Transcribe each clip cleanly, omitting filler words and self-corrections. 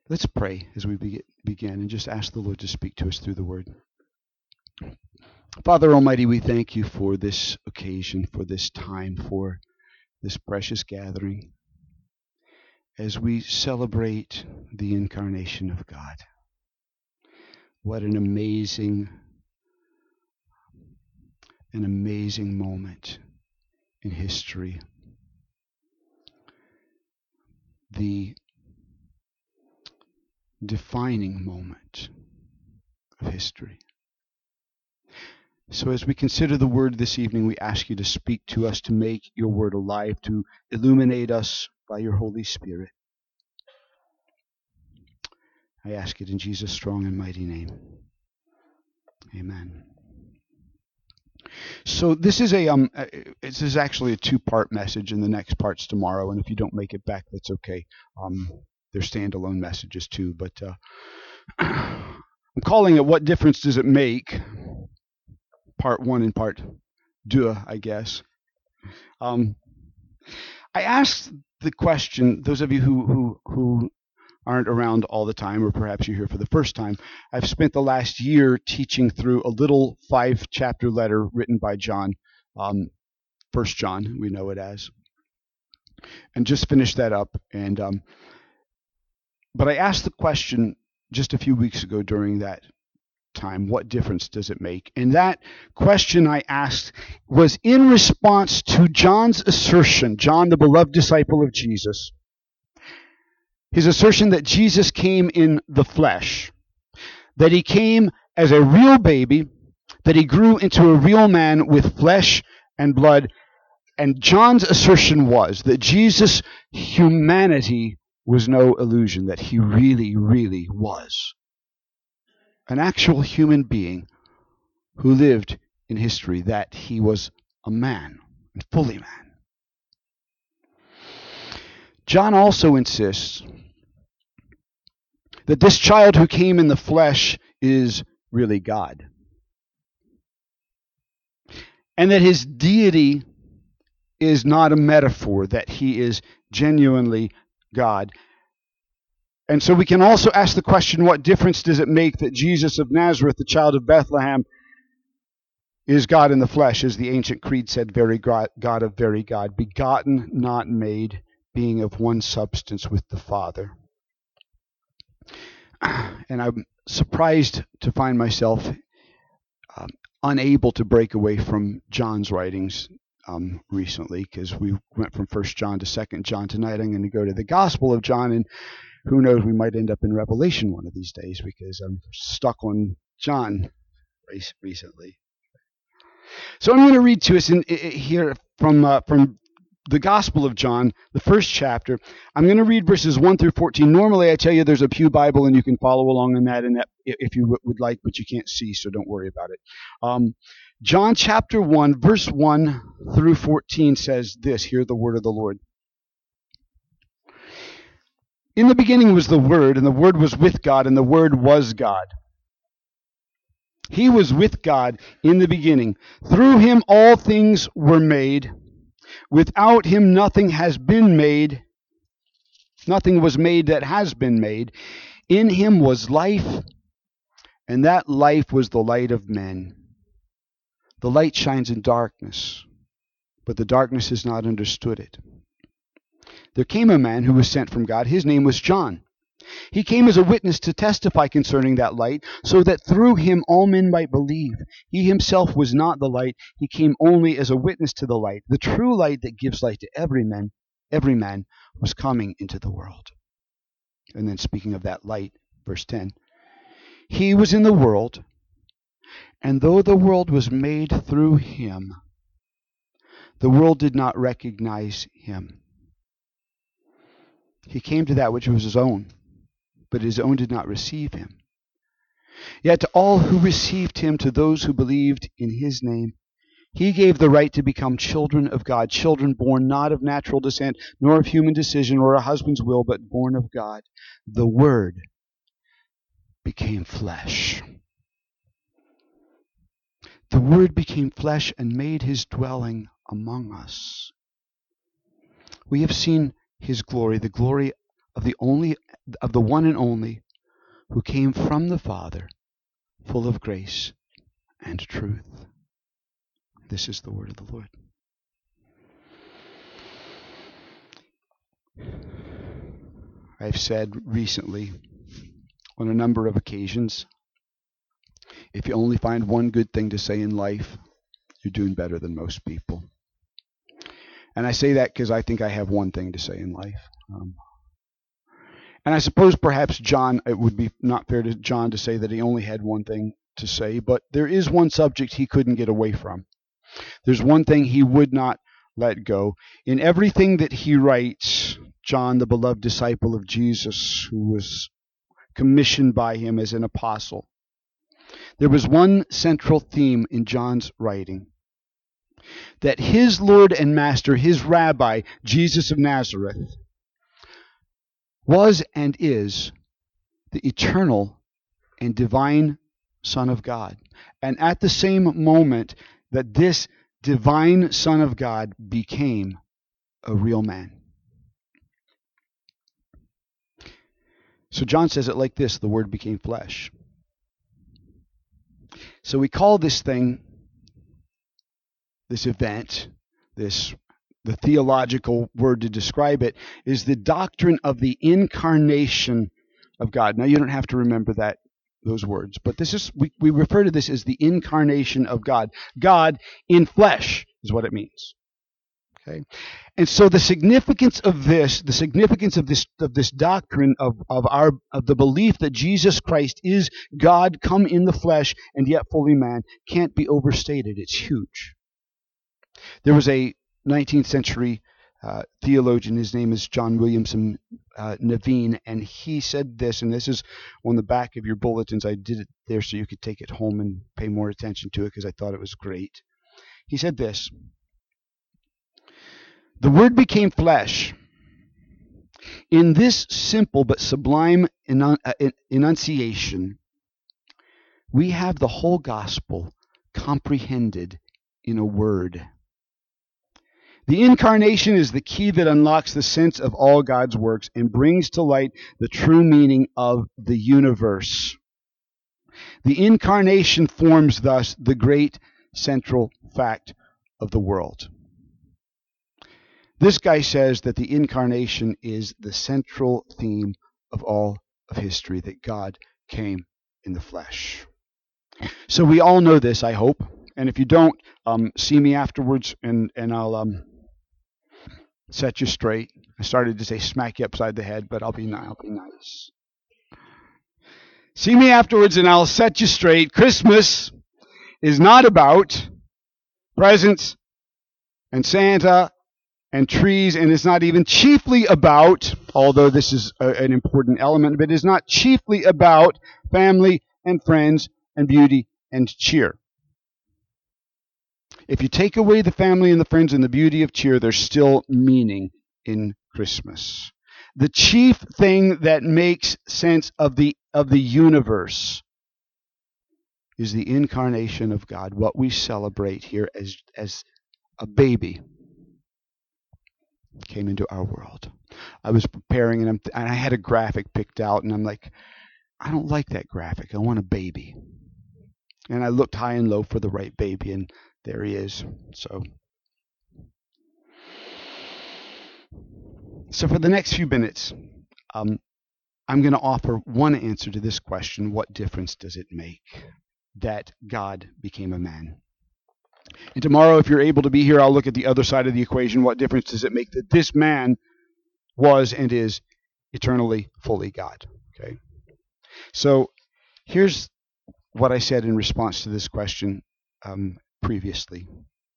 Let's pray as we begin and just ask the Lord to speak to us through the word. Father Almighty, we thank you for this occasion, for this time, for this precious gathering as we celebrate the incarnation of God. What an amazing moment in history. The defining moment of history. So as we consider the word this evening, we ask you to speak to us, to make your word alive, to illuminate us by your Holy Spirit. I ask it in Jesus' strong and mighty name. Amen. So this is actually a two-part message, and the next part's tomorrow. And if you don't make it back, that's okay. They're standalone messages too. But I'm calling it "What Difference Does It Make?" Part 1 and Part 2, I guess. I asked the question. Those of you who aren't around all the time, or perhaps you're here for the first time, I've spent the last year teaching through a little 5-chapter letter written by John, 1 John, we know it as, and just finished that up. And but I asked the question just a few weeks ago during that time, what difference does it make? And that question I asked was in response to John's assertion, John, the beloved disciple of Jesus, his assertion that Jesus came in the flesh, that he came as a real baby, that he grew into a real man with flesh and blood. And John's assertion was that Jesus' humanity was no illusion, that he really, really was an actual human being who lived in history, that he was a man, and fully man. John also insists that this child who came in the flesh is really God, and that his deity is not a metaphor, that he is genuinely God. And so we can also ask the question, what difference does it make that Jesus of Nazareth, the child of Bethlehem, is God in the flesh, as the ancient creed said, very God of very God, begotten, not made, being of one substance with the Father. And I'm surprised to find myself unable to break away from John's writings recently, because we went from 1 John to 2 John. Tonight I'm going to go to the Gospel of John, and who knows, we might end up in Revelation one of these days, because I'm stuck on John recently. So I'm going to read to us here from the Gospel of John, the first chapter. I'm going to read verses 1 through 14. Normally I tell you there's a Pew Bible and you can follow along in that, and that if you would like, but you can't see, so don't worry about it. John chapter 1, verse 1 through 14 says this. Hear the word of the Lord. In the beginning was the Word, and the Word was with God, and the Word was God. He was with God in the beginning. Through him all things were made. Without him nothing has been made. Nothing was made that has been made. In him was life, and that life was the light of men. The light shines in darkness, but the darkness has not understood it. There came a man who was sent from God. His name was John. He came as a witness to testify concerning that light, so that through him all men might believe. He himself was not the light. He came only as a witness to the light. The true light that gives light to every man was coming into the world. And then speaking of that light, verse 10, he was in the world, and though the world was made through him, the world did not recognize him. He came to that which was his own, but his own did not receive him. Yet to all who received him, to those who believed in his name, he gave the right to become children of God, children born not of natural descent, nor of human decision or a husband's will, but born of God. The Word became flesh. The Word became flesh and made his dwelling among us. We have seen his glory, the glory of the only of the one and only who came from the Father, full of grace and truth. This is the word of the Lord. I've said recently on a number of occasions, if you only find one good thing to say in life, you're doing better than most people. And I say that because I think I have one thing to say in life. And I suppose perhaps John, it would be not fair to John to say that he only had one thing to say, but there is one subject he couldn't get away from. There's one thing he would not let go. In everything that he writes, John, the beloved disciple of Jesus, who was commissioned by him as an apostle, there was one central theme in John's writing, that his Lord and Master, his Rabbi, Jesus of Nazareth, was and is the eternal and divine Son of God. And at the same moment that this divine Son of God became a real man. So John says it like this: the Word became flesh. So we call this thing, this event, the theological word to describe it is the doctrine of the incarnation of God. Now you don't have to remember those words, but this is we refer to this as the incarnation of God. God in flesh is what it means. Okay, and so the significance of this doctrine of the belief that Jesus Christ is God come in the flesh and yet fully man can't be overstated. It's huge. There was a 19th century theologian, his name is John Williamson Naveen, and he said this, and this is on the back of your bulletins. I did it there so you could take it home and pay more attention to it because I thought it was great. He said this: the Word became flesh. In this simple but sublime enunciation, we have the whole gospel comprehended in a word. The incarnation is the key that unlocks the sense of all God's works and brings to light the true meaning of the universe. The incarnation forms thus the great central fact of the world. This guy says that the incarnation is the central theme of all of history, that God came in the flesh. So we all know this, I hope. And if you don't, see me afterwards and I'll set you straight. I started to say smack you upside the head, but I'll be nice. See me afterwards and I'll set you straight. Christmas is not about presents and Santa and trees, and it's not even chiefly about, although this is an important element, but it is not chiefly about family and friends and beauty and cheer. If you take away the family and the friends and the beauty of cheer, there's still meaning in Christmas. The chief thing that makes sense of the universe is the incarnation of God, what we celebrate here as a baby came into our world. I was preparing and I had a graphic picked out, and I'm like, I don't like that graphic. I want a baby. And I looked high and low for the right baby, and there he is. So for the next few minutes, I'm going to offer one answer to this question: what difference does it make that God became a man? And tomorrow, if you're able to be here, I'll look at the other side of the equation. What difference does it make that this man was and is eternally, fully God? Okay. So here's what I said in response to this question previously.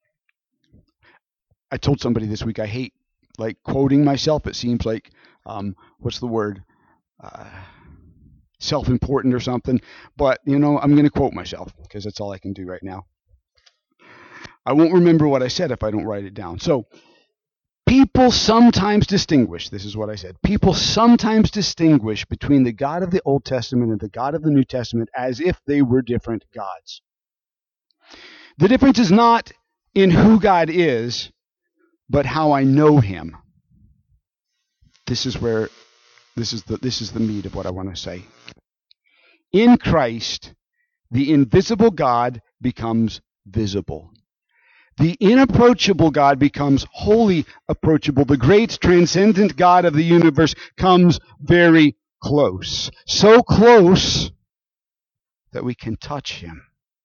I told somebody this week I hate quoting myself. It seems like what's the word? Self-important or something. But I'm going to quote myself because that's all I can do right now. I won't remember what I said if I don't write it down. So people sometimes distinguish, this is what I said, people sometimes distinguish between the God of the Old Testament and the God of the New Testament as if they were different gods. The difference is not in who God is, but how I know him. This is where This is the meat of what I want to say. In Christ, the invisible God becomes visible. The inapproachable God becomes wholly approachable. The great transcendent God of the universe comes very close. So close that we can touch him.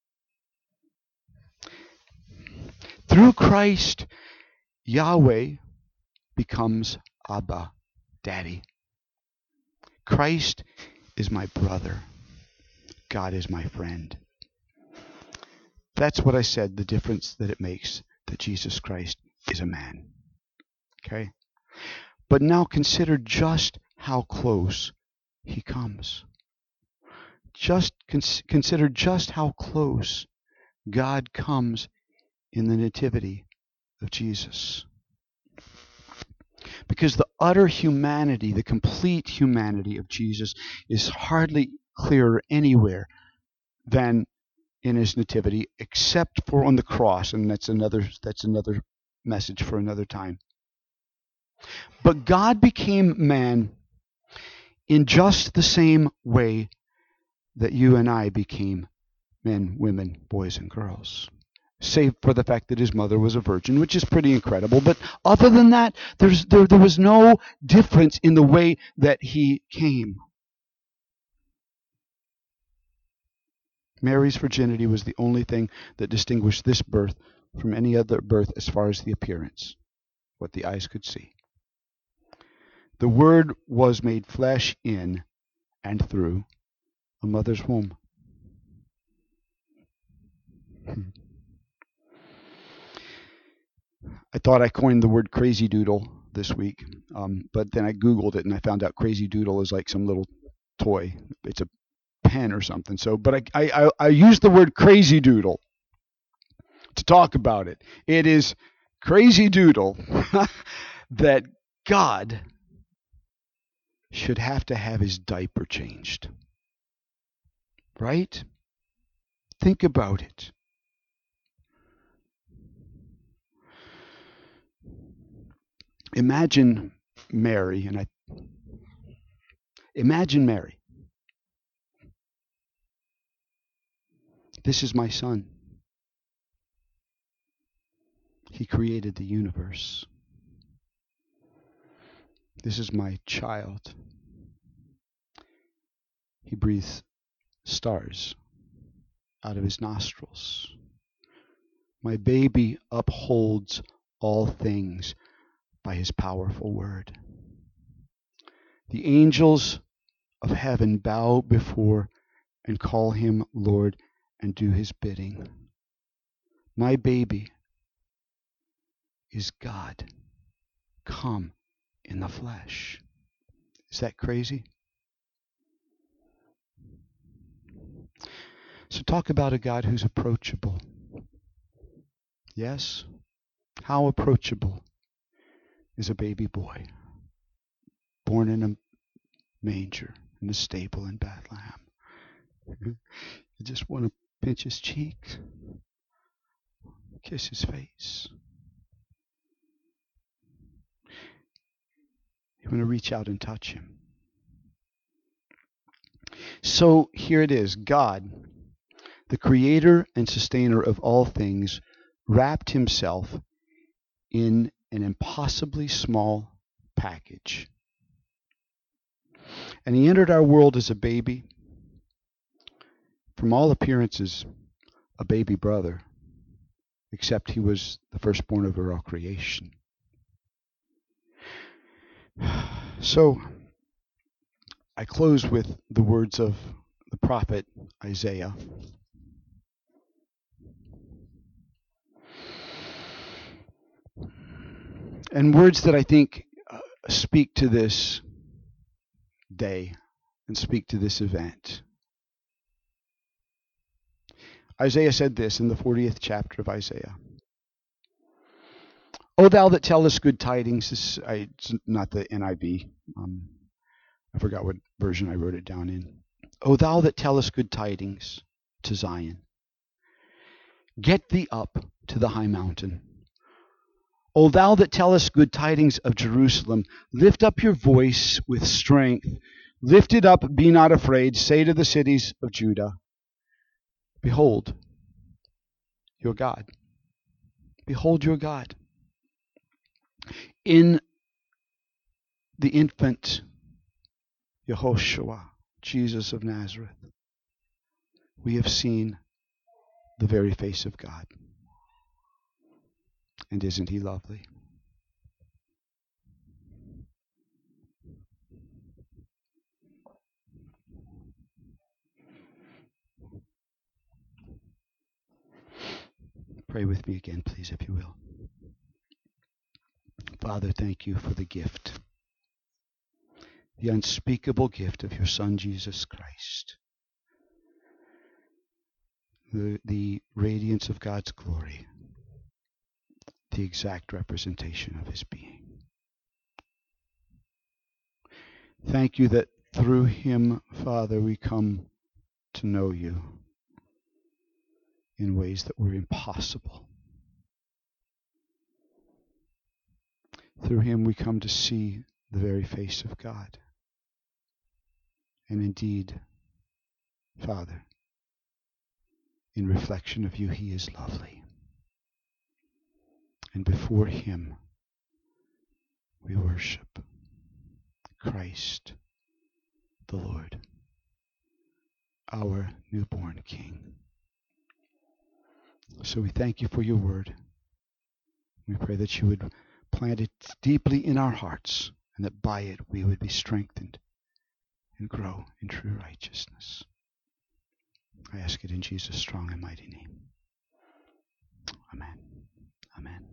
Through Christ, Yahweh becomes Abba, Daddy. Christ is my brother. God is my friend. That's what I said, the difference that it makes that Jesus Christ is a man. Okay? But now consider just how close he comes. Just consider just how close God comes in the nativity of Jesus. Because the utter humanity, the complete humanity of Jesus is hardly clearer anywhere than in his nativity, except for on the cross, and that's another message for another time. But God became man in just the same way that you and I became men, women, boys, and girls. Save for the fact that his mother was a virgin, which is pretty incredible. But other than that, there was no difference in the way that he came. Mary's virginity was the only thing that distinguished this birth from any other birth as far as the appearance, what the eyes could see. The Word was made flesh in and through a mother's womb. I thought I coined the word crazy doodle this week, but then I Googled it and I found out crazy doodle is like some little toy. It's a pen or something. So, but I used the word crazy doodle to talk about it. It is crazy doodle that God should have to have his diaper changed. Right? Think about it. Imagine Mary, imagine Mary. This is my son. He created the universe. This is my child. He breathes stars out of his nostrils. My baby upholds all things by his powerful word. The angels of heaven bow before and call him Lord and do his bidding. My baby is God come in the flesh. Is that crazy? So talk about a God who's approachable. Yes? How approachable is a baby boy born in a manger in a stable in Bethlehem? You just want to pinch his cheeks, kiss his face. You want to reach out and touch him. So here it is. God, the creator and sustainer of all things, wrapped himself in an impossibly small package. And he entered our world as a baby. From all appearances, a baby brother, except he was the firstborn over all creation. So, I close with the words of the prophet Isaiah. And words that I think speak to this day and speak to this event. Isaiah said this in the 40th chapter of Isaiah. O thou that tellest good tidings, it's not the NIV. I forgot what version I wrote it down in. O thou that tellest good tidings to Zion, get thee up to the high mountain. O thou that tellest good tidings of Jerusalem, lift up your voice with strength. Lift it up, be not afraid. Say to the cities of Judah, behold your God. Behold your God. In the infant Yehoshua, Jesus of Nazareth, we have seen the very face of God. And isn't he lovely? Pray with me again, please, if you will. Father, thank you for the gift, the unspeakable gift of your Son, Jesus Christ, the radiance of God's glory, the exact representation of his being. Thank you that through him, Father, we come to know you in ways that were impossible. Through him we come to see the very face of God. And indeed, Father, in reflection of you, he is lovely. And before him, we worship Christ the Lord, our newborn King. So we thank you for your word. We pray that you would plant it deeply in our hearts, and that by it we would be strengthened and grow in true righteousness. I ask it in Jesus' strong and mighty name. Amen. Amen.